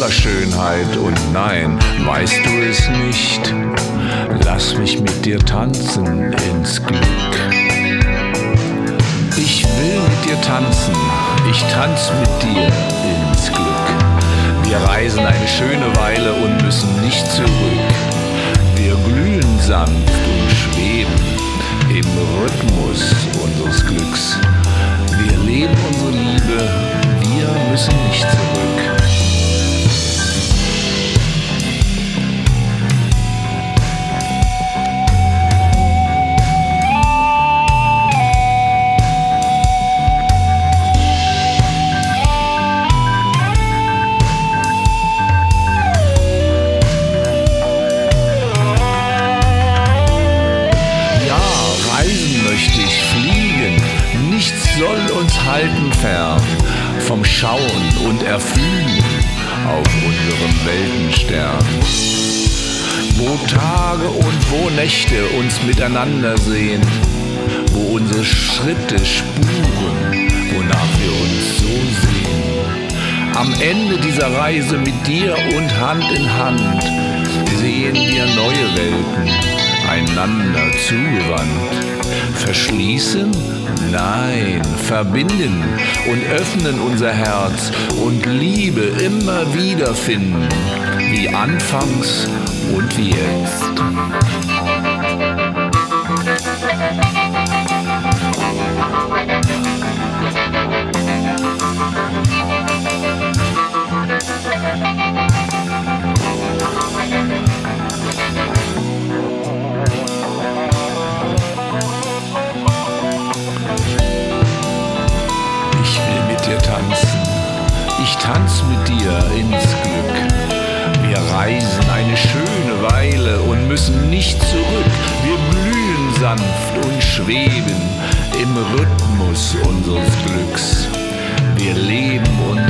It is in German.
ihrer Schönheit. Und nein, weißt du es nicht? Lass mich mit dir tanzen ins Glück. Ich will mit dir tanzen, ich tanz mit dir ins Glück. Wir reisen eine schöne Weile und müssen nicht zurück. Wir glühen sanft und schweben im Rhythmus unseres Glücks. Wir leben unsere Liebe, wir müssen nicht zurück. Soll uns halten fern vom Schauen und Erfühlen auf unserem Weltenstern. Wo Tage und wo Nächte uns miteinander sehen, wo unsere Schritte spuren, wonach wir uns so sehen. Am Ende dieser Reise mit dir und Hand in Hand sehen wir neue Welten, einander zugewandt. Verschließen? Nein, verbinden und öffnen unser Herz und Liebe immer wieder finden, wie anfangs und wie jetzt. Ich tanz mit dir ins Glück. Wir reisen eine schöne Weile und müssen nicht zurück. Wir blühen sanft und schweben im Rhythmus unseres Glücks. Wir leben